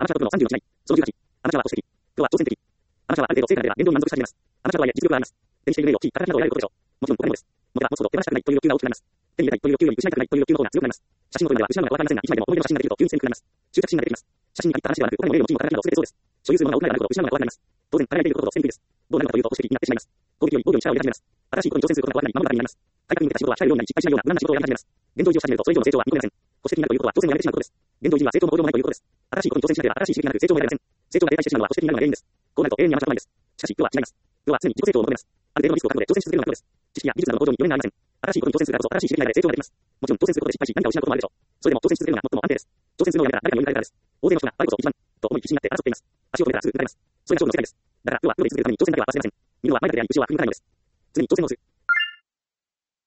アマチュアトップの36試合、その18、アマチュアは保守的。プロは挑戦的。アマチュアはある程度成果が出れば言動に満足したいます。アマチュアとはいえ実力はあります。手にしている例を聞き、形などを選ぶことでしょう。もちろん他にもです。モテば持つほど手放したくないという欲求が大きくなります。手に入れたいという欲求より失いたくないという欲求の方が強くなります。写真を撮るのでは失うのかわかりませんが、一枚でも思い出の写真ができると急に強くなります。執着心が出てきます。写真に限った話ではなく、他にも例のチームを叩きなど全てそうです。所有するものが多くなればなるほど失うのが怖くなります。当然、輝いていることと捨てにくいです。どうなるのかというと保守的になってしまいます。攻撃より防御に力を入れ始めます。新しいことに挑戦することが怖くなり、守るためになります。改革に向けた仕事は控えるようになり、失敗しないような無難な仕事をやり始めます。現状維持をし始めると、それ以上の成長は見込めません。保守的になるということは挑戦をやめてしまうことです。現状維持には成長の向上もないということです。新しいことに挑戦しなければ新しい刺激がなく成長も得られません。成長が停滞してしまうのは保守的になるのが原因です。こうなると永遠にアマチュアです。しかし、プロは違います。プロは常に自己成長を求めます。ある程度のリスクを覚悟で挑戦し続けるようなことです。知識や技術などの向上に余念がありません。新しいことに挑戦するからこそ新しい刺激が得られ成長ができます。もちろん挑戦することで失敗し何かを失うこともあるでしょう。それでも挑戦し続けるのが最も安定です。挑戦するのをやめたら誰かに追い抜かれるからです。大勢の人があれこそ一番と思い必死になって争っています。足を止めたらすぐ抜かれます。それが勝負の世界です。だからプロはプロで居続けるために挑戦だけは忘れません。見るのは前だけであり後ろは振り向かないのです。常に挑戦をする。